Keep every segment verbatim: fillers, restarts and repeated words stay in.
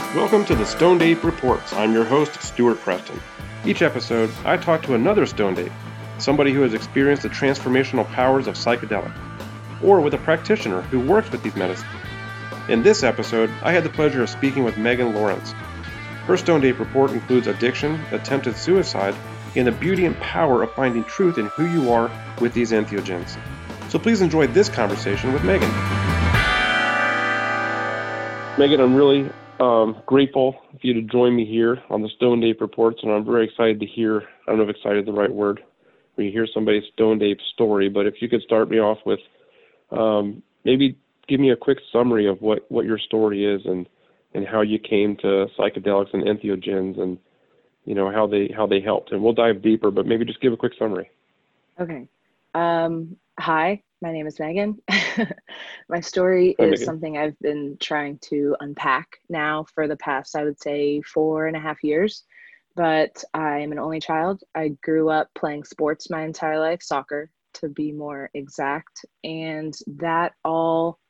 Welcome to the Stoned Ape Reports. I'm your host, Stuart Preston. Each episode, I talk to another stoned ape, somebody who has experienced the transformational powers of psychedelics, or with a practitioner who works with these medicines. In this episode, I had the pleasure of speaking with Megan Lawrence. Her Stoned Ape Report includes addiction, attempted suicide, and the beauty and power of finding truth in who you are with these entheogens. So please enjoy this conversation with Megan. Megan, I'm really um, grateful for you to join me here on the Stoned Ape Reports, and I'm very excited to hear, I don't know if excited is the right word, when you hear somebody's Stoned Ape story, but if you could start me off with um, maybe give me a quick summary of what, what your story is and, and how you came to psychedelics and entheogens and, you know, how they how they helped. And we'll dive deeper, but maybe just give a quick summary. Okay. Um, hi, my name is Megan. My story Hi, is Megan. something I've been trying to unpack now for the past, I would say, four and a half years. But I am an only child. I grew up playing sports my entire life, soccer to be more exact. And that all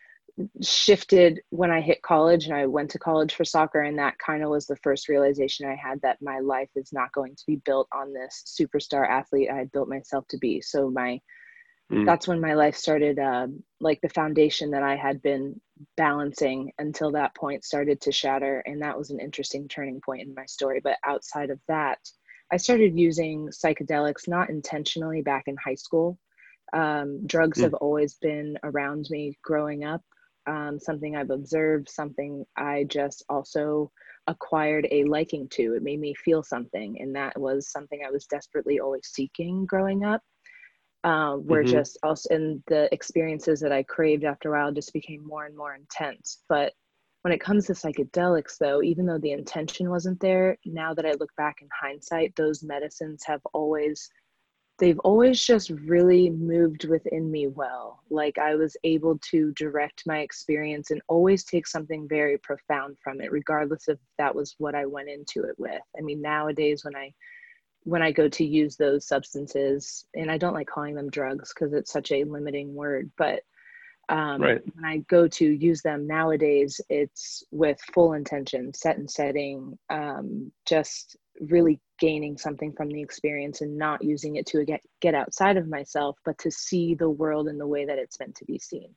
shifted when I hit college, and I went to college for soccer. And that kind of was the first realization I had that my life is not going to be built on this superstar athlete I had built myself to be. So my Mm. that's when my life started, um, like the foundation that I had been balancing until that point started to shatter. And that was an interesting turning point in my story. But outside of that, I started using psychedelics, not intentionally, back in high school. Um, drugs Mm. have always been around me growing up, um, something I've observed, something I just also acquired a liking to. It made me feel something. And that was something I was desperately always seeking growing up. Uh, were Mm-hmm. just also, and the experiences that I craved after a while just became more and more intense. But when it comes to psychedelics, though, even though the intention wasn't there, now that I look back in hindsight, those medicines have always, they've always just really moved within me well. Like I was able to direct my experience and always take something very profound from it, regardless if that was what I went into it with. I mean, nowadays when I when I go to use those substances, and I don't like calling them drugs because it's such a limiting word, but um, Right. when I go to use them nowadays, it's with full intention, set and setting, um, just really gaining something from the experience and not using it to get, get outside of myself, but to see the world in the way that it's meant to be seen.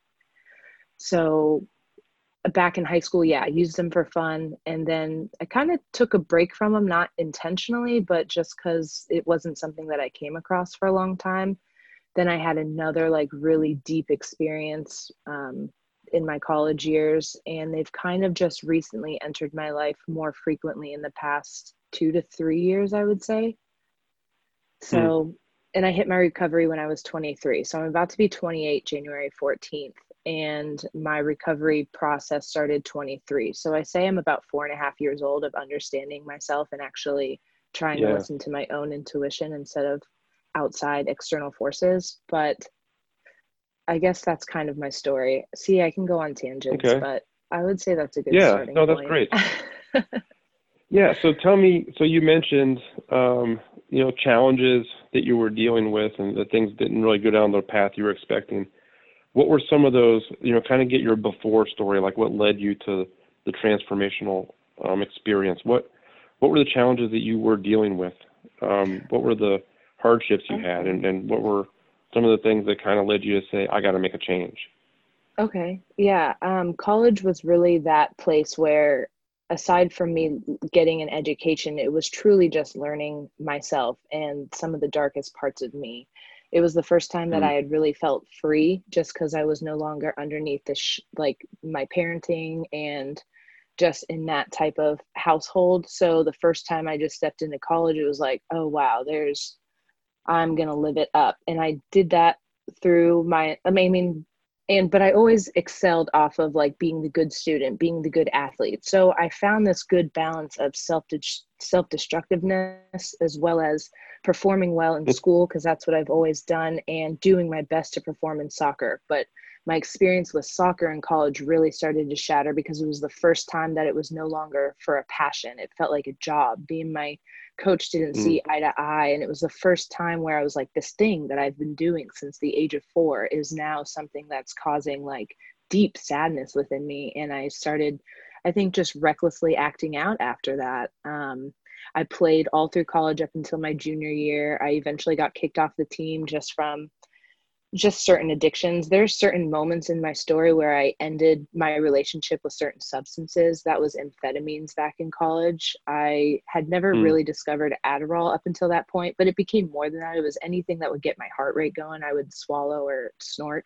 So back in high school, yeah, I used them for fun. And then I kind of took a break from them, not intentionally, but just because it wasn't something that I came across for a long time. Then I had another like really deep experience um, in my college years. And they've kind of just recently entered my life more frequently in the past two to three years, I would say. Mm. So, and I hit my recovery when I was twenty-three. So I'm about to be twenty-eight, January fourteenth. And my recovery process started twenty-three. So I say I'm about four and a half years old of understanding myself and actually trying to Yeah. listen to my own intuition instead of outside external forces. But I guess that's kind of my story. See, I can go on tangents, Okay. but I would say that's a good Yeah. starting No, that's point. great. Yeah. So tell me, so you mentioned, um, you know, challenges that you were dealing with and that things didn't really go down the path you were expecting. What were some of those, you know, kind of get your before story, like what led you to the transformational um, experience? What, what were the challenges that you were dealing with? Um, what were the hardships you had, Okay. and, and what were some of the things that kind of led you to say, I got to make a change? Okay. Yeah. Um, college was really that place where, aside from me getting an education, it was truly just learning myself and some of the darkest parts of me. It was the first time that Mm. I had really felt free just because I was no longer underneath the, sh- like my parenting and just in that type of household. So the first time I just stepped into college, it was like, oh, wow, there's, I'm going to live it up. And I did that through my, I mean, and, but I always excelled off of like being the good student, being the good athlete. So I found this good balance of self, self-destructiveness as well as performing well in school, because that's what I've always done, and doing my best to perform in soccer. But my experience with soccer in college really started to shatter because it was the first time that it was no longer for a passion. It felt like a job. Being my coach didn't Mm. see eye to eye. And it was the first time where I was like, this thing that I've been doing since the age of four is now something that's causing like deep sadness within me. And I started, I think, just recklessly acting out after that. Um, I played all through college up until my junior year. I eventually got kicked off the team just from just certain addictions. There's certain moments in my story where I ended my relationship with certain substances. That was amphetamines back in college. I had never Mm. really discovered Adderall up until that point, but it became more than that. It was anything that would get my heart rate going, I would swallow or snort.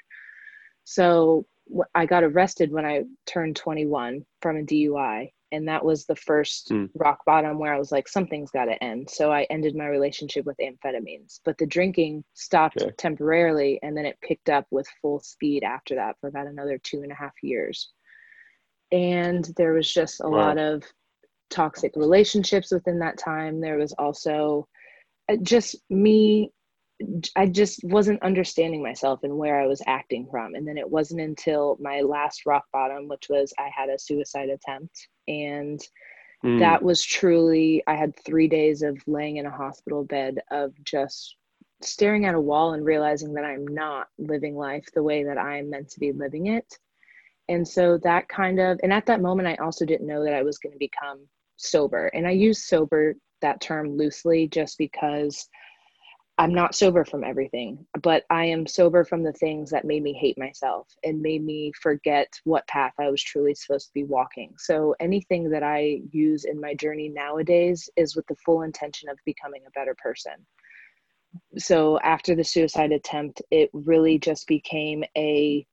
So I got arrested when I turned twenty-one from a D U I. And that was the first Mm. rock bottom where I was like, something's got to end. So I ended my relationship with amphetamines. But the drinking stopped Okay. temporarily, and then it picked up with full speed after that for about another two and a half years. And there was just a Wow. lot of toxic relationships within that time. There was also just me I just wasn't understanding myself and where I was acting from. And then it wasn't until my last rock bottom, which was I had a suicide attempt. And Mm. that was truly, I had three days of laying in a hospital bed of just staring at a wall and realizing that I'm not living life the way that I'm meant to be living it. And so that kind of, and at that moment, I also didn't know that I was going to become sober. And I use sober, that term loosely, just because I'm not sober from everything, but I am sober from the things that made me hate myself and made me forget what path I was truly supposed to be walking. So anything that I use in my journey nowadays is with the full intention of becoming a better person. So after the suicide attempt, it really just became a,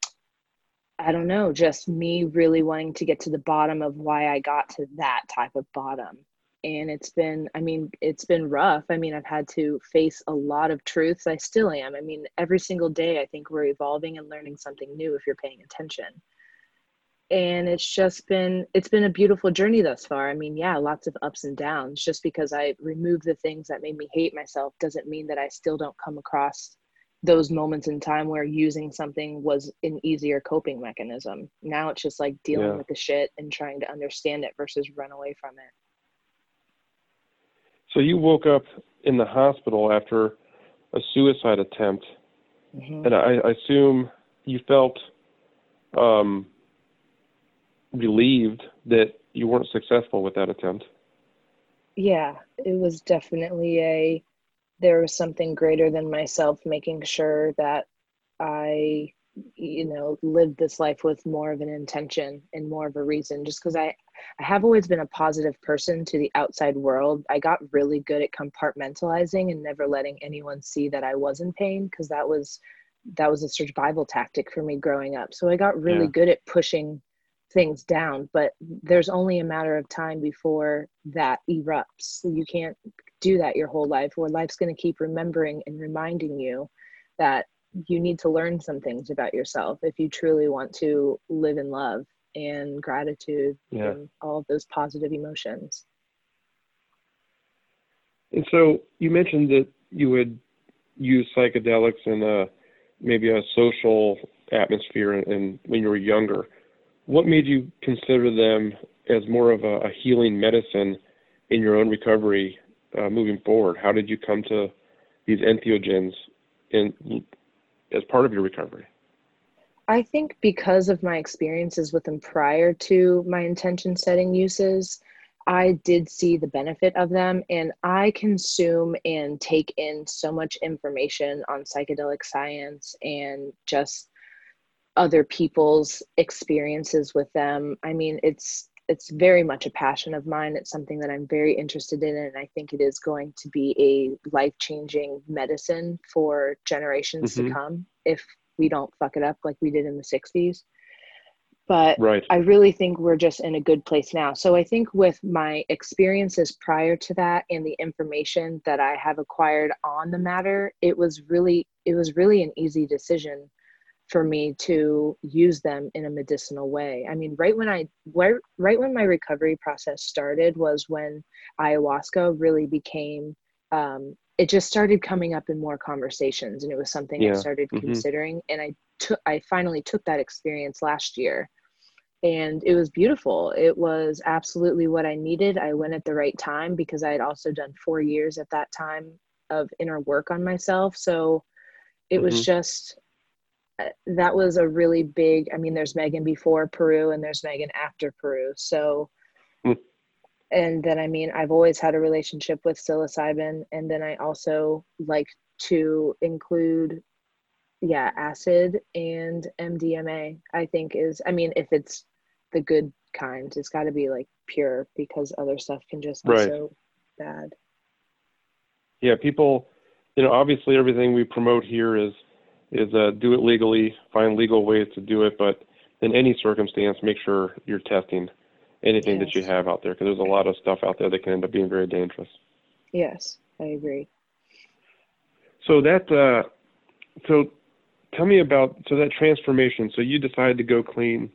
I don't know, just me really wanting to get to the bottom of why I got to that type of bottom. And it's been, I mean, it's been rough. I mean, I've had to face a lot of truths. I still am. I mean, every single day, I think we're evolving and learning something new if you're paying attention. And it's just been, it's been a beautiful journey thus far. I mean, yeah, lots of ups and downs. Just because I removed the things that made me hate myself doesn't mean that I still don't come across those moments in time where using something was an easier coping mechanism. Now it's just like dealing Yeah. with the shit and trying to understand it versus run away from it. So you woke up in the hospital after a suicide attempt, Mm-hmm. and I, I assume you felt um, relieved that you weren't successful with that attempt. Yeah, it was definitely a, there was something greater than myself making sure that I, you know, lived this life with more of an intention and more of a reason. Just because I, I have always been a positive person to the outside world. I got really good at compartmentalizing and never letting anyone see that I was in pain, because that was, that was a survival tactic for me growing up. So I got really Yeah. good at pushing things down, but there's only a matter of time before that erupts. You can't do that your whole life, or life's going to keep remembering and reminding you that you need to learn some things about yourself if you truly want to live in love and gratitude Yeah. and all of those positive emotions. And so you mentioned that you would use psychedelics in a, maybe a social atmosphere and when you were younger. What made you consider them as more of a, a healing medicine in your own recovery uh, moving forward? How did you come to these entheogens in, as part of your recovery? I think because of my experiences with them prior to my intention setting uses, I did see the benefit of them, and I consume and take in so much information on psychedelic science and just other people's experiences with them. I mean, it's it's very much a passion of mine. It's something that I'm very interested in, and I think it is going to be a life-changing medicine for generations to Mm-hmm. come if we don't fuck it up like we did in the sixties. But Right. I really think we're just in a good place now. So I think with my experiences prior to that and the information that I have acquired on the matter, it was really it was really an easy decision for me to use them in a medicinal way. I mean, right when I right, right when my recovery process started was when ayahuasca really became um, it just started coming up in more conversations, and it was something I Yeah. started Mm-hmm. considering. And I took I finally took that experience last year, and it was beautiful. It was absolutely what I needed. I went at the right time because I had also done four years at that time of inner work on myself. So it was Mm-hmm. just uh, that was a really big, I mean, there's Megan before Peru and there's Megan after Peru. So, Hmm. and then, I mean, I've always had a relationship with psilocybin. And then I also like to include, yeah, acid and M D M A, I think is, I mean, if it's the good kind, it's got to be like pure because other stuff can just be Right. so bad. Yeah, people, you know, obviously everything we promote here is is uh, do it legally, find legal ways to do it, but in any circumstance, make sure you're testing anything that you Yes. have out there, because there's a lot of stuff out there that can end up being very dangerous. Yes, I agree. So that, uh, so tell me about, so that transformation. So you decided to go clean,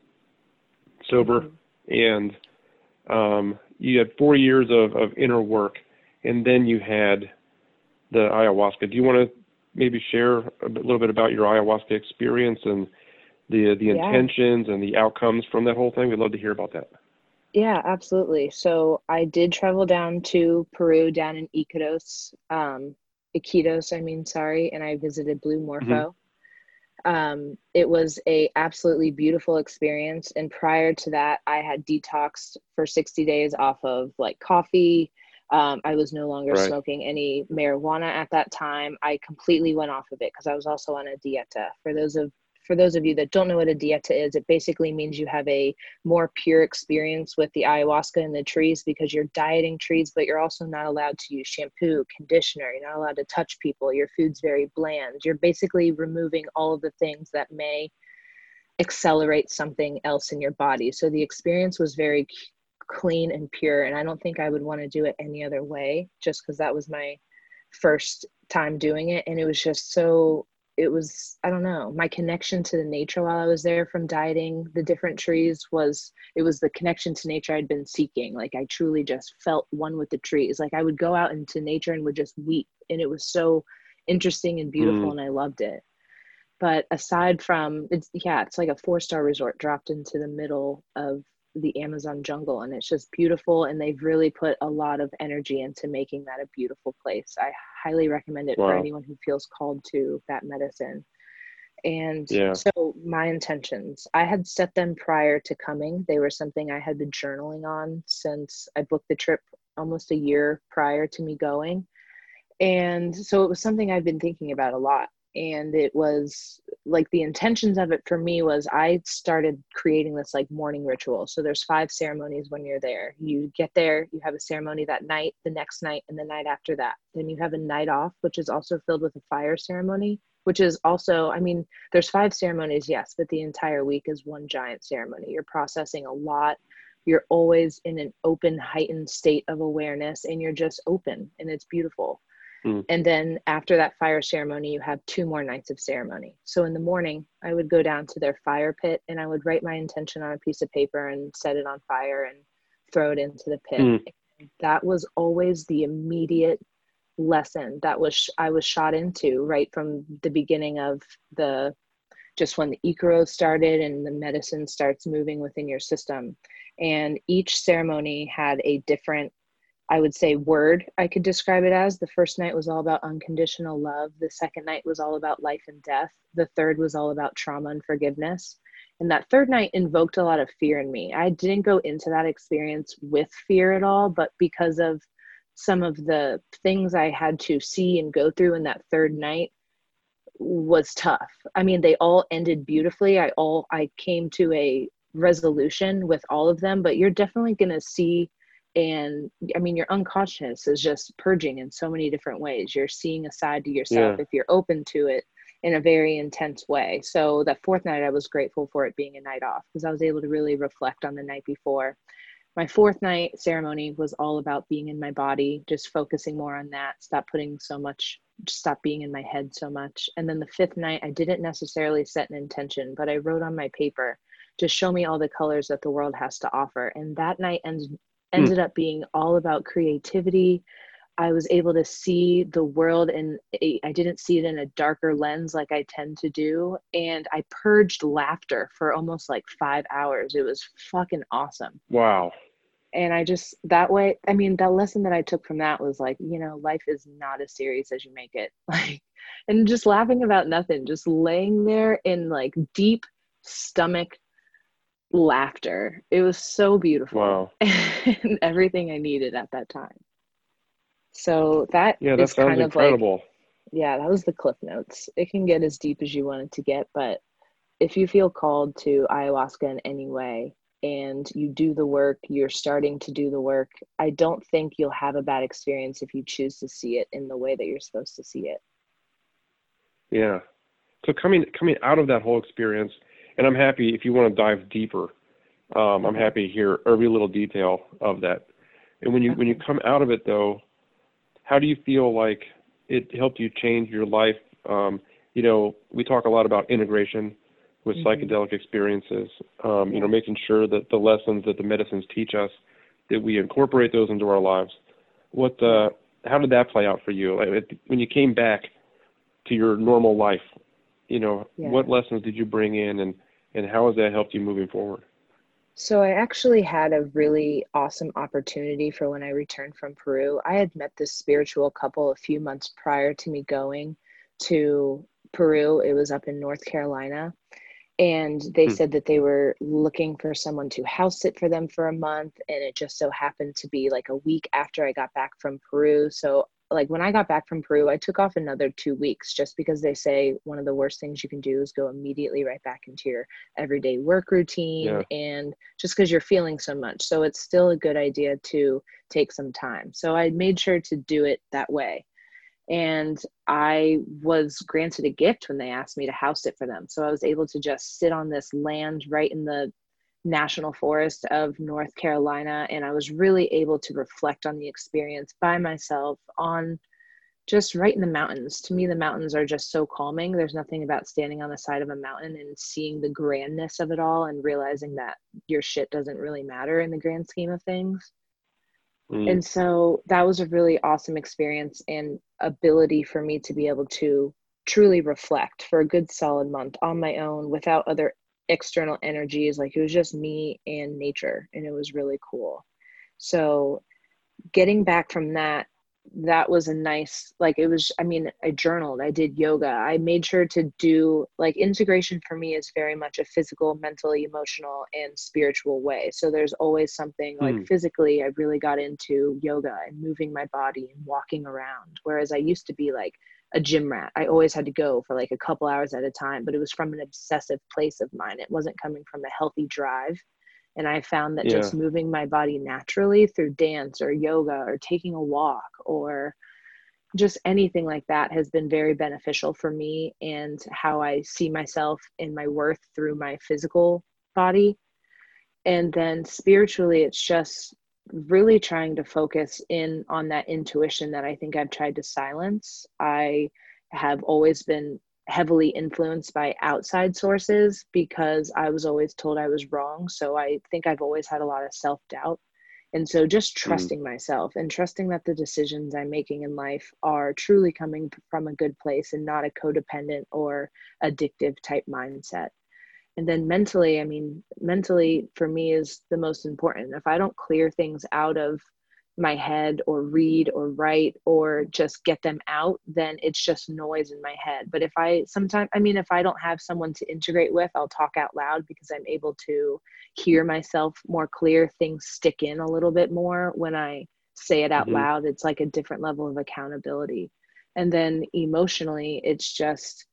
sober, Mhm. and um, you had four years of, of inner work, and then you had the ayahuasca. Do you want to maybe share a bit, little bit about your ayahuasca experience and the the Yeah. intentions and the outcomes from that whole thing? We'd love to hear about that. Yeah, absolutely. So I did travel down to Peru, down in Iquitos, um, Iquitos, I mean, sorry, and I visited Blue Hmm. Morpho. Um, it was a absolutely beautiful experience. And prior to that, I had detoxed for sixty days off of like coffee. Um, I was no longer Right. smoking any marijuana at that time. I completely went off of it because I was also on a dieta. For those of for those of you that don't know what a dieta is, it basically means you have a more pure experience with the ayahuasca and the trees because you're dieting trees, but you're also not allowed to use shampoo, conditioner. You're not allowed to touch people. Your food's very bland. You're basically removing all of the things that may accelerate something else in your body. So the experience was very clean and pure. And I don't think I would want to do it any other way just because that was my first time doing it. And it was just so, it was, I don't know, my connection to the nature while I was there from dieting the different trees was, it was the connection to nature I'd been seeking. Like I truly just felt one with the trees. Like I would go out into nature and would just weep. And it was so interesting and beautiful. Mm. And I loved it. But aside from it's, yeah, it's like a four star resort dropped into the middle of the Amazon jungle, and it's just beautiful. And they've really put a lot of energy into making that a beautiful place. I highly recommend it for Wow. anyone who feels called to that medicine. And Yeah. so my intentions, I had set them prior to coming. They were something I had been journaling on since I booked the trip almost a year prior to me going. And so it was something I've been thinking about a lot. And it was like the intentions of it for me was I started creating this like morning ritual. So there's five ceremonies when you're there. You get there, you have a ceremony that night, the next night, and the night after that. Then you have a night off, which is also filled with a fire ceremony, which is also, I mean, there's five ceremonies, yes, but the entire week is one giant ceremony. You're processing a lot. You're always in an open, heightened state of awareness, and you're just open, and it's beautiful. Mm. And then after that fire ceremony, you have two more nights of ceremony. So in the morning, I would go down to their fire pit and I would write my intention on a piece of paper and set it on fire and throw it into the pit. Mm. And that was always the immediate lesson that was I was shot into right from the beginning of the just when the Icaro started and the medicine starts moving within your system. And each ceremony had a different, I would say, word I could describe it as. The first night was all about unconditional love. The second night was all about life and death. The third was all about trauma and forgiveness. And that third night invoked a lot of fear in me. I didn't go into that experience with fear at all, but because of some of the things I had to see and go through in that third night was tough. I mean, they all ended beautifully. I all I came to a resolution with all of them, but you're definitely going to see, and I mean, your unconscious is just purging in so many different ways. You're seeing a side to yourself Yeah. if you're open to it in a very intense way. So that fourth night, I was grateful for it being a night off because I was able to really reflect on the night before. My fourth night ceremony was all about being in my body, just focusing more on that, stop putting so much, stop being in my head so much. And then the fifth night, I didn't necessarily set an intention, but I wrote on my paper, just show me all the colors that the world has to offer. And that night ended, Mm. ended up being all about creativity. I was able to see the world and I didn't see it in a darker lens like I tend to do. And I purged laughter for almost like five hours. It was fucking awesome. Wow. And I just, that way, I mean, that lesson that I took from that was like, you know, life is not as serious as you make it. Like, and just laughing about nothing, just laying there in like deep stomach laughter. It was so beautiful Wow. and everything I needed at that time. So that Yeah, that is sounds kind of like, incredible. yeah, that was the cliff notes. It can get as deep as you want it to get, but if you feel called to ayahuasca in any way and you do the work, you're starting to do the work, I don't think you'll have a bad experience if you choose to see it in the way that you're supposed to see it. Yeah. So coming coming out of that whole experience, and I'm happy if you want to dive deeper. Um, I'm Okay. happy to hear every little detail of that. And when you when you Okay. come out of it, though, how do you feel like it helped you change your life? Um, you know, we talk a lot about integration with Mm-hmm. psychedelic experiences. Um, you know, Yeah. making sure that the lessons that the medicines teach us, that we incorporate those into our lives. What Yeah. uh, how did that play out for you? Like, it- when you came back to your normal life, you know, Yeah. what lessons did you bring in, and and how has that helped you moving forward? So I actually had a really awesome opportunity for when I returned from Peru. I had met this spiritual couple a few months prior to me going to Peru. It was up in North Carolina. And they Hmm. said that they were looking for someone to house sit for them for a month. And it just so happened to be like a week after I got back from Peru. So like when I got back from Peru, I took off another two weeks just because they say one of the worst things you can do is go immediately right back into your everyday work routine Yeah. and just because you're feeling so much. So it's still a good idea to take some time. So I made sure to do it that way. And I was granted a gift when they asked me to house sit for them. So I was able to just sit on this land right in the national forest of North Carolina. And I was really able to reflect on the experience by myself on just right in the mountains. To me, the mountains are just so calming. There's nothing about standing on the side of a mountain and seeing the grandness of it all and realizing that your shit doesn't really matter in the grand scheme of things. Mm. And so that was a really awesome experience and ability for me to be able to truly reflect for a good solid month on my own without other external energies. Like it was just me and nature, and it was really cool. So getting back from that, that was a nice, like it was, I mean, I journaled, I did yoga, I made sure to do, like, integration for me is very much a physical, mentally, emotional, and spiritual way. So there's always something like Mm. physically, I really got into yoga and moving my body and walking around. Whereas I used to be like a gym rat. I always had to go for like a couple hours at a time, but it was from an obsessive place of mine. It wasn't coming from a healthy drive. And I found that Yeah. just moving my body naturally through dance or yoga or taking a walk or just anything like that has been very beneficial for me and how I see myself and my worth through my physical body. And then spiritually, it's just really trying to focus in on that intuition that I think I've tried to silence. I have always been heavily influenced by outside sources because I was always told I was wrong. So I think I've always had a lot of self doubt. And so just Mm. trusting myself and trusting that the decisions I'm making in life are truly coming from a good place and not a codependent or addictive type mindset. And then mentally, I mean, mentally for me is the most important. If I don't clear things out of my head or read or write or just get them out, then it's just noise in my head. But if I sometimes, I mean, if I don't have someone to integrate with, I'll talk out loud because I'm able to hear myself more clear. Things stick in a little bit more when I say it out Mm-hmm. loud. It's like a different level of accountability. And then emotionally, it's just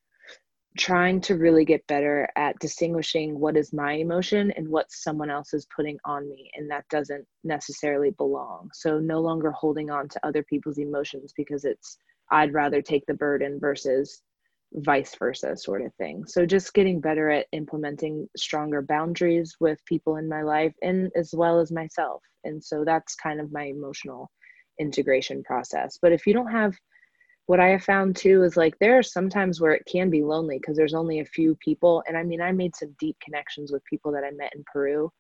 trying to really get better at distinguishing what is my emotion and what someone else is putting on me, and that doesn't necessarily belong. So no longer holding on to other people's emotions because it's I'd rather take the burden versus vice versa sort of thing. So just getting better at implementing stronger boundaries with people in my life and as well as myself. And so that's kind of my emotional integration process. But if you don't have, what I have found too is like there are some times where it can be lonely because there's only a few people. And I mean, I made some deep connections with people that I met in Peru,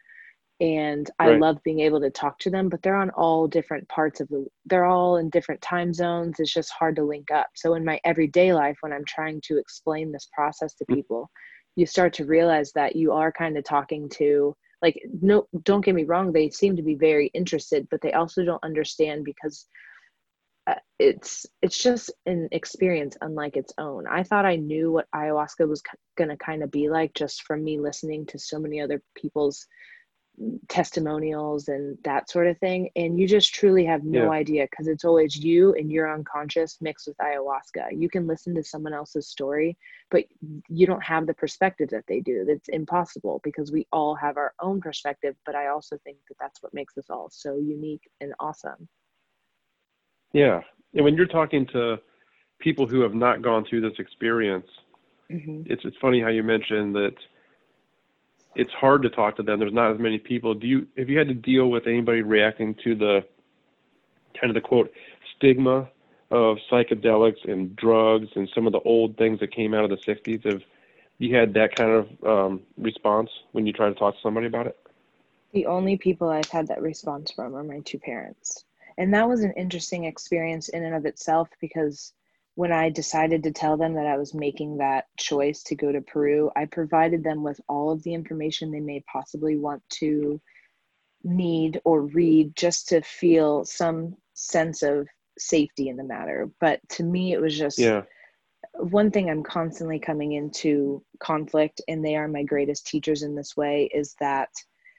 and I Right. love being able to talk to them, but they're on all different parts of the, they're all in different time zones. It's just hard to link up. So in my everyday life, when I'm trying to explain this process to people, you start to realize that you are kind of talking to Like, no, don't get me wrong, they seem to be very interested, but they also don't understand because uh, it's it's just an experience unlike its own. I thought I knew what ayahuasca was k- going to kind of be like just from me listening to so many other people's testimonials and that sort of thing, and you just truly have no Yeah. idea because it's always you and your unconscious mixed with ayahuasca. You can listen to someone else's story, but you don't have the perspective that they do. That's impossible because we all have our own perspective, but I also think that that's what makes us all so unique and awesome. Yeah. And when you're talking to people who have not gone through this experience, Mm-hmm. it's it's funny how you mentioned that it's hard to talk to them. There's not as many people. Do you have you had to deal with anybody reacting to the kind of the quote stigma of psychedelics and drugs and some of the old things that came out of the sixties? Have you had that kind of um, response when you try to talk to somebody about it? The only people I've had that response from are my two parents. And that was an interesting experience in and of itself because when I decided to tell them that I was making that choice to go to Peru, I provided them with all of the information they may possibly want to need or read just to feel some sense of safety in the matter. But to me, it was just Yeah. one thing I'm constantly coming into conflict, and they are my greatest teachers in this way, is that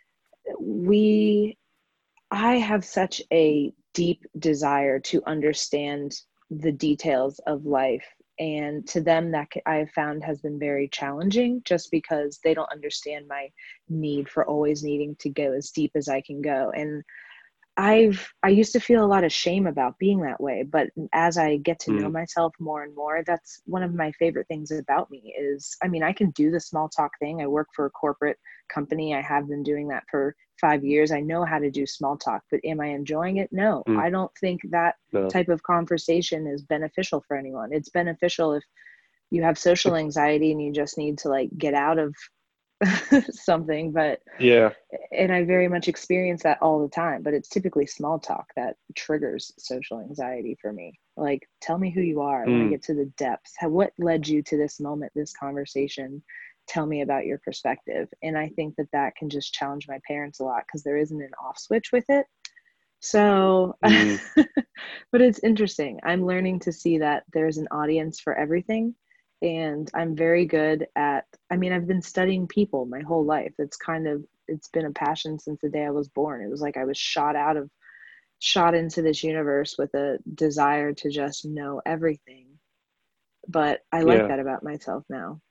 we I have such a deep desire to understand the details of life. And to them, that I have found has been very challenging just because they don't understand my need for always needing to go as deep as I can go. And I've I used to feel a lot of shame about being that way, but as I get to know Mm. myself more and more, that's one of my favorite things about me is, I mean, I can do the small talk thing. I work for a corporate company. I have been doing that for five years. I know how to do small talk, but am I enjoying it? No, Mm. I don't think that No. type of conversation is beneficial for anyone. It's beneficial if you have social anxiety and you just need to like get out of something, but Yeah. and I very much experience that all the time, but it's typically small talk that triggers social anxiety for me. Like, tell me who you are. I want to Mm. get to the depths. How, what led you to this moment, this conversation? Tell me about your perspective. And I think that that can just challenge my parents a lot because there isn't an off switch with it. So, Mm. but it's interesting. I'm learning to see that there's an audience for everything. And I'm very good at, I mean, I've been studying people my whole life. It's kind of, it's been a passion since the day I was born. It was like I was shot out of, shot into this universe with a desire to just know everything. But I like Yeah. that about myself now.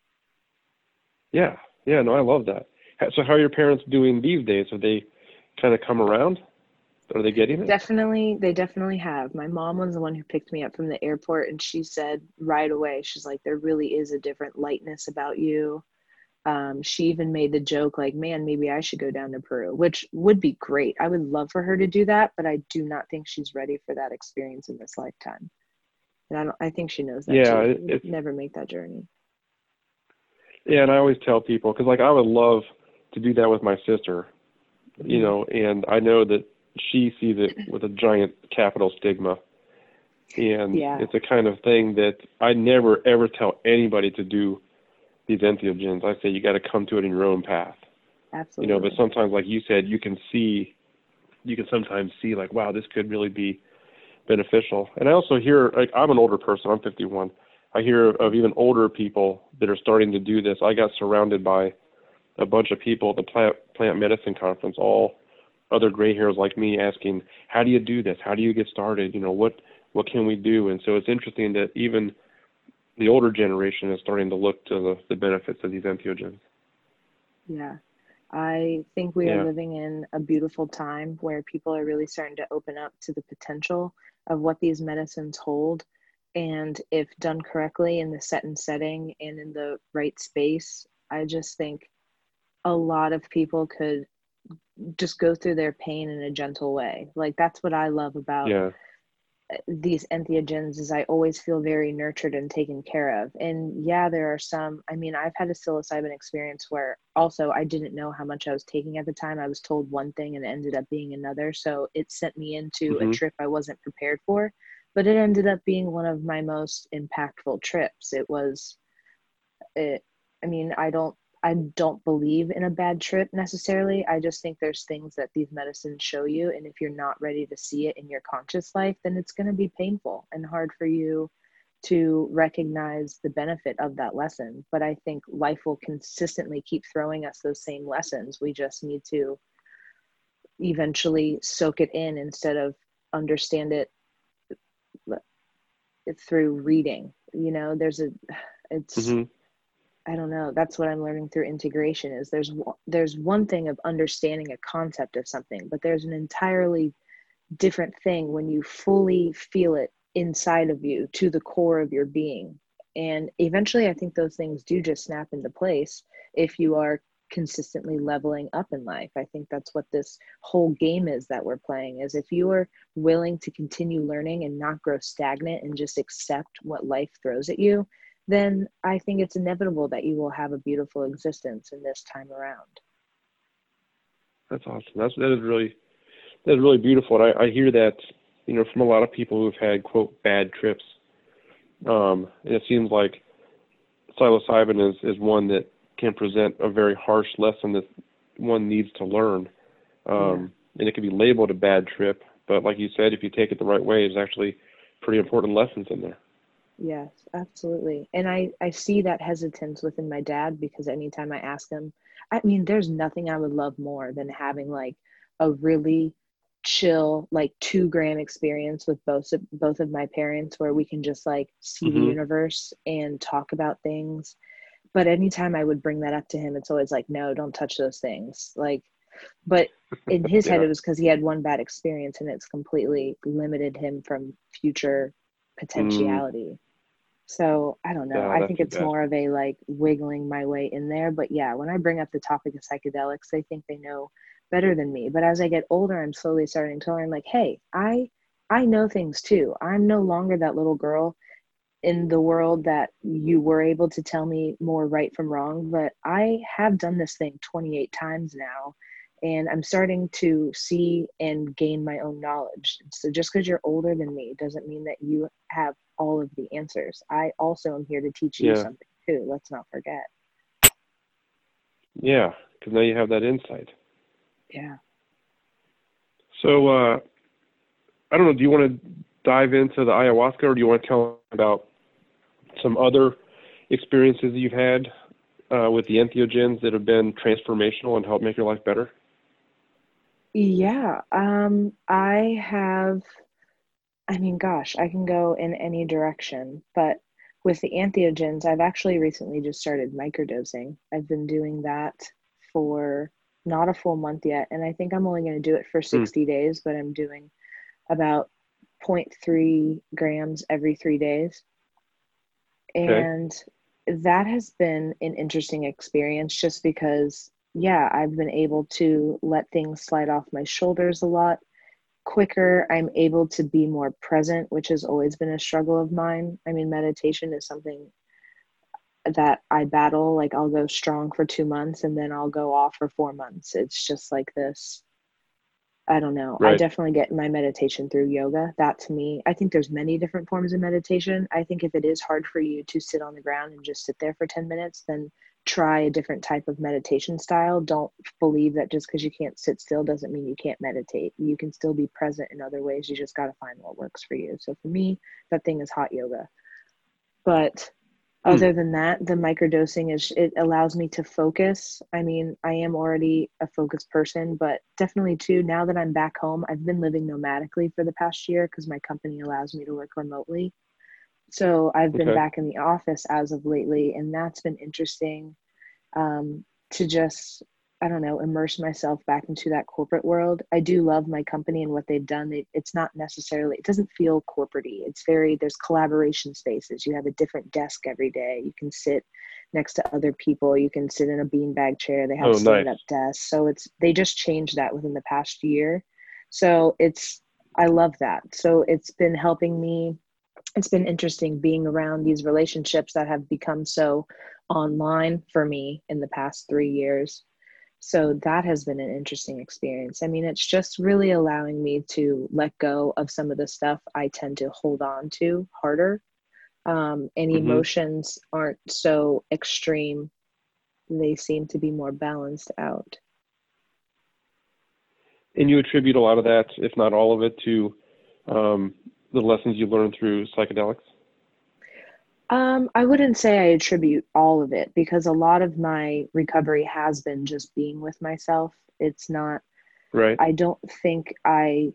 Yeah. Yeah. No, I love that. Ha- So how are your parents doing these days? Have they kind of come around? Are they getting it? Definitely, they definitely have. My mom was the one who picked me up from the airport, and she said right away, she's like, there really is a different lightness about you. Um, she even made the joke like, man, maybe I should go down to Peru, which would be great. I would love for her to do that, but I do not think she's ready for that experience in this lifetime. And I don't, I think she knows that Yeah. too. She It, would it's never make that journey. yeah, and I always tell people because like I would love to do that with my sister, you Hmm. know, and I know that she sees it with a giant capital stigma, and Yeah, it's a kind of thing that I never ever tell anybody to do these entheogens. I say you got to come to it in your own path, you know. But absolutely. sometimes, like you said, you can see, you can sometimes see like, wow, this could really be beneficial. And I also hear, like, I'm an older person. I'm fifty-one. I hear of even older people that are starting to do this. I got surrounded by a bunch of people at the plant plant medicine conference, all other gray hairs like me, asking, "How do you do this? How do you get started? You know, what what can we do?" And so it's interesting that even the older generation is starting to look to the, the benefits of these entheogens. Yeah. I think we are Yeah, living in a beautiful time where people are really starting to open up to the potential of what these medicines hold. And if done correctly in the set and setting and in the right space, I just think a lot of people could just go through their pain in a gentle way. Like that's what I love about yeah, these entheogens is I always feel very nurtured and taken care of. And yeah, there are some, I mean, I've had a psilocybin experience where also I didn't know how much I was taking at the time. I was told one thing and it ended up being another. So it sent me into a hmm trip I wasn't prepared for, but it ended up being one of my most impactful trips. It was, it, I mean, I don't, I don't believe in a bad trip necessarily. I just think there's things that these medicines show you. And if you're not ready to see it in your conscious life, then it's going to be painful and hard for you to recognize the benefit of that lesson. But I think life will consistently keep throwing us those same lessons. We just need to eventually soak it in instead of understand it through reading. You know, there's a, it's, Mm-hmm. I don't know. That's what I'm learning through integration is there's there's one thing of understanding a concept of something, but there's an entirely different thing when you fully feel it inside of you to the core of your being. And eventually I think those things do just snap into place if you are consistently leveling up in life. I think that's what this whole game is that we're playing, is if you are willing to continue learning and not grow stagnant and just accept what life throws at you, then I think it's inevitable that you will have a beautiful existence in this time around. That's awesome. That's that is really that is really beautiful. And I, I hear that, you know, from a lot of people who've had quote bad trips. Um, and it seems like psilocybin is, is one that can present a very harsh lesson that one needs to learn. Um, yeah. And it can be labeled a bad trip, but like you said, if you take it the right way, there's actually pretty important lessons in there. Yes, absolutely. And I, I see that hesitance within my dad, because anytime I ask him, I mean, there's nothing I would love more than having like a really chill, like two gram experience with both of, both of my parents where we can just like see Mm-hmm. the universe and talk about things. But anytime I would bring that up to him, it's always like, no, don't touch those things. Like, but in his yeah. head, it was because he had one bad experience and it's completely limited him from future potentiality. Mm. So I don't know. Yeah, I think it's bad. more of a like wiggling my way in there. But yeah, when I bring up the topic of psychedelics, they think they know better than me. But as I get older, I'm slowly starting to learn like, hey, I I know things too. I'm no longer that little girl in the world that you were able to tell me more right from wrong. But I have done this thing twenty-eight times now. And I'm starting to see and gain my own knowledge. So just because you're older than me doesn't mean that you have all of the answers. I also am here to teach you yeah. something too. Let's not forget. Yeah, because now you have that insight. Yeah. So, uh, I don't know, do you want to dive into the ayahuasca, or do you want to tell about some other experiences that you've had uh, with the entheogens that have been transformational and helped make your life better? Yeah, um, I have, I mean, gosh, I can go in any direction, but with the entheogens, I've actually recently just started microdosing. I've been doing that for not a full month yet, and I think I'm only going to do it for sixty hmm. days, but I'm doing about zero point three grams every three days. And okay. that has been an interesting experience just because yeah, I've been able to let things slide off my shoulders a lot quicker. I'm able to be more present, which has always been a struggle of mine. I mean, meditation is something that I battle. Like I'll go strong for two months and then I'll go off for four months. It's just like this. I don't know. Right. I definitely get my meditation through yoga. That to me, I think there's many different forms of meditation. I think if it is hard for you to sit on the ground and just sit there for ten minutes, then try a different type of meditation style. Don't believe that just because you can't sit still doesn't mean you can't meditate. You can still be present in other ways. You just got to find what works for you. So for me, that thing is hot yoga. But hmm. other than that, the microdosing is, it allows me to focus. I mean, I am already a focused person, but definitely too, now that I'm back home, I've been living nomadically for the past year because my company allows me to work remotely. So I've been okay. back in the office as of lately, and that's been interesting um, to just, I don't know, immerse myself back into that corporate world. I do love my company and what they've done. They, it's not necessarily, it doesn't feel corporate-y. It's very, there's collaboration spaces. You have a different desk every day. You can sit next to other people. You can sit in a beanbag chair. They have oh, stand-up nice. desks. So it's, they just changed that within the past year. So it's, I love that. So it's been helping me. It's been interesting being around these relationships that have become so online for me in the past three years. So that has been an interesting experience. I mean, it's just really allowing me to let go of some of the stuff I tend to hold on to harder. Um, and mm-hmm. emotions aren't so extreme they seem to be more balanced out. And you attribute a lot of that, if not all of it, to um, the lessons you learned through psychedelics? Um, I wouldn't say I attribute all of it, because a lot of my recovery has been just being with myself. It's not, Right. I don't think I,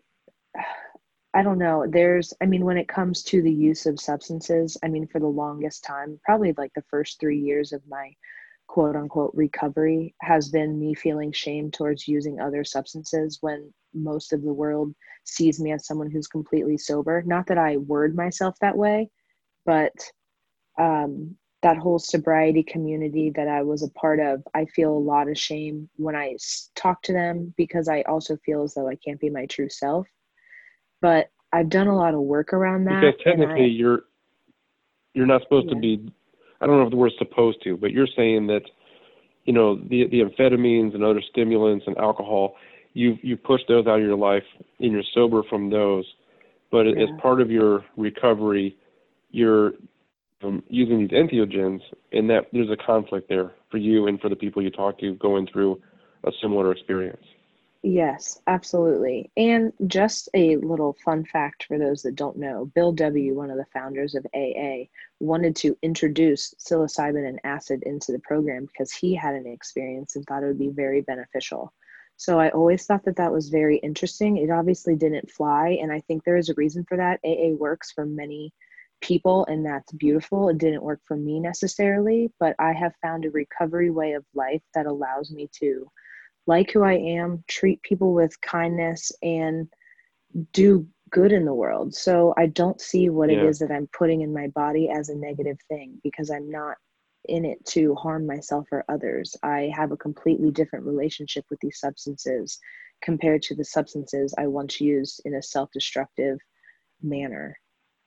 I don't know. There's, I mean, when it comes to the use of substances, I mean, for the longest time, probably like the first three years of my quote unquote recovery has been me feeling shame towards using other substances when most of the world sees me as someone who's completely sober. Not that I word myself that way, but um, that whole sobriety community that I was a part of, I feel a lot of shame when I s- talk to them, because I also feel as though I can't be my true self. But I've done a lot of work around Because that, and technically I, you're you're not supposed to yeah, be, I don't know if the word's supposed to, but you're saying that, you know, the the amphetamines and other stimulants and alcohol, you you push those out of your life and you're sober from those. But as yeah, part of your recovery, you're um, using these entheogens, and that there's a conflict there for you and for the people you talk to going through a similar experience. yes, absolutely. And just a little fun fact for those that don't know, Bill W., one of the founders of A A, wanted to introduce psilocybin and acid into the program because he had an experience and thought it would be very beneficial. So I always thought that that was very interesting. It obviously didn't fly, and I think there is a reason for that. A A works for many people, and that's beautiful. It didn't work for me necessarily, but I have found a recovery way of life that allows me to like who I am, treat people with kindness, and do good in the world. So I don't see what it Yeah. is that I'm putting in my body as a negative thing, because I'm not in it to harm myself or others. I have a completely different relationship with these substances compared to the substances I once used in a self-destructive manner.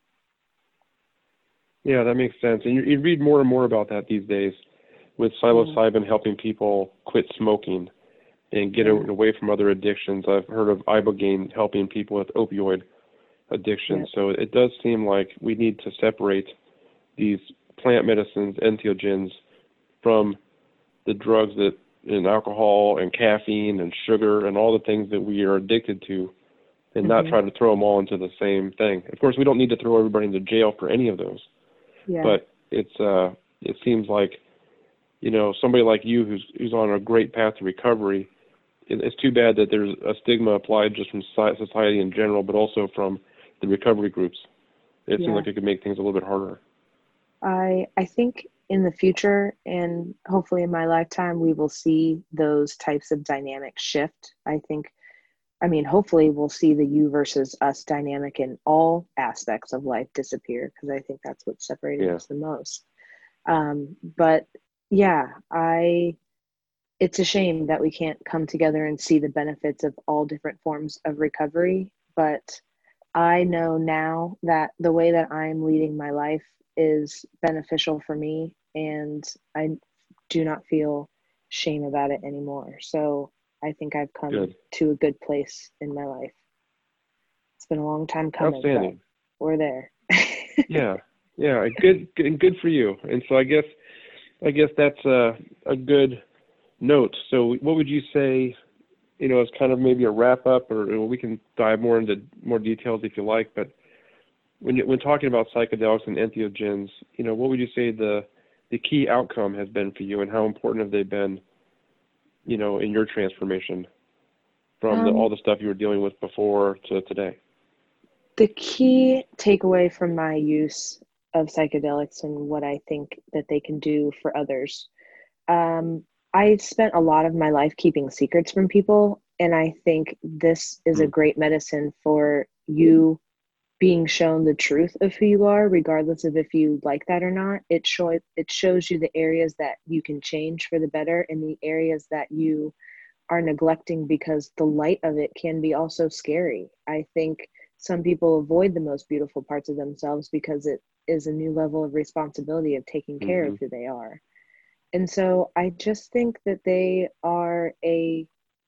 Yeah, that makes sense. And you, you read more and more about that these days, with Mm, psilocybin helping people quit smoking and get yeah, away from other addictions. I've heard of ibogaine helping people with opioid addiction. yeah, So it does seem like we need to separate these plant medicines, entheogens, from the drugs that and alcohol and caffeine and sugar and all the things that we are addicted to, and not hmm, try to throw them all into the same thing. Of course, we don't need to throw everybody into jail for any of those, yeah, but it's uh, it seems like, you know, somebody like you who's who's on a great path to recovery. It, it's too bad that there's a stigma applied just from society in general, but also from the recovery groups. It seems yeah. like it could make things a little bit harder. I I think in the future, and hopefully in my lifetime, we will see those types of dynamics shift. I think, I mean, hopefully we'll see the you versus us dynamic in all aspects of life disappear, because I think that's what's separating Yeah. us the most. Um, but yeah, I it's a shame that we can't come together and see the benefits of all different forms of recovery. But I know now that the way that I'm leading my life is beneficial for me, and I do not feel shame about it anymore. So I think I've come Good. to a good place in my life. It's been a long time coming, but Outstanding. we're there. Yeah. Yeah. Good. Good. Good for you. And so I guess I guess that's a a good note. So what would you say, you know, as kind of maybe a wrap up, or, or we can dive more into more details if you like, but when you, when talking about psychedelics and entheogens, you know, what would you say the the key outcome has been for you, and how important have they been, you know, in your transformation from the, all um, the stuff you were dealing with before to today? the key takeaway from my use of psychedelics and what I think that they can do for others. Um, I spent a lot of my life keeping secrets from people, and I think this is a Mm. great medicine for you being shown the truth of who you are, regardless of if you like that or not. It show it shows you the areas that you can change for the better, and the areas that you are neglecting, because the light of it can be also scary. I think some people avoid the most beautiful parts of themselves because it is a new level of responsibility of taking care Mm-hmm. of who they are. And so I just think that they are a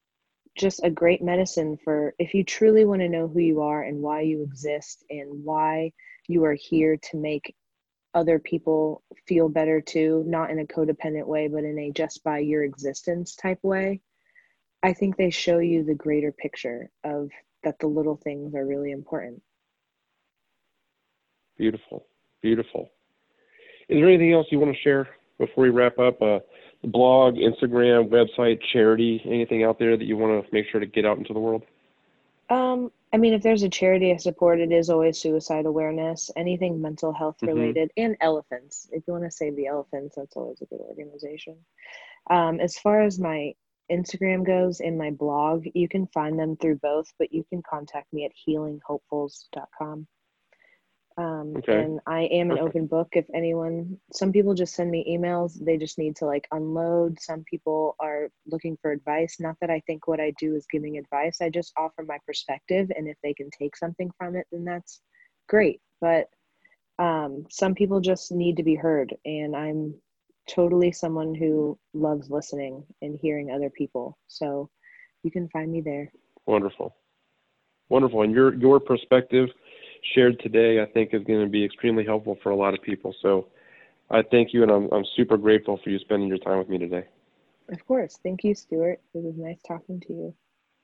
just a great medicine for if you truly want to know who you are and why you exist and why you are here to make other people feel better too, not in a codependent way, but in a just by your existence type way, I think they show you the greater picture of that the little things are really important. Beautiful. Beautiful. Is there anything else you want to share before we wrap up? Uh, blog, Instagram, website, charity, anything out there that you want to make sure to get out into the world? Um, I mean, if there's a charity I support, it is always suicide awareness, anything mental health Mm-hmm. related, and elephants. If you want to save the elephants, that's always a good organization. Um, as far as my Instagram goes and my blog, you can find them through both, but you can contact me at healing hopefuls dot com. Um, Okay. and I am an Perfect. open book. If anyone, some people just send me emails, they just need to like unload. Some people are looking for advice. Not that I think what I do is giving advice, I just offer my perspective. And if they can take something from it, then that's great. But um, some people just need to be heard. And I'm totally someone who loves listening and hearing other people. So you can find me there. Wonderful. Wonderful. And your your perspective shared today, I think, is going to be extremely helpful for a lot of people. So I thank you, and I'm I'm super grateful for you spending your time with me today. Of course. Thank you, Stuart. It was nice talking to you.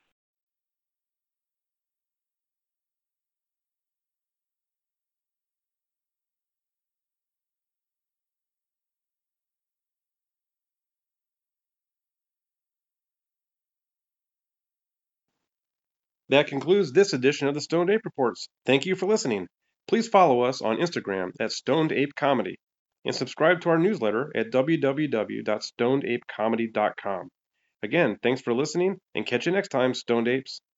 That concludes this edition of the Stoned Ape Reports. Thank you for listening. Please follow us on Instagram at Stoned Ape Comedy and subscribe to our newsletter at w w w dot stoned ape comedy dot com. Again, thanks for listening and catch you next time, Stoned Apes.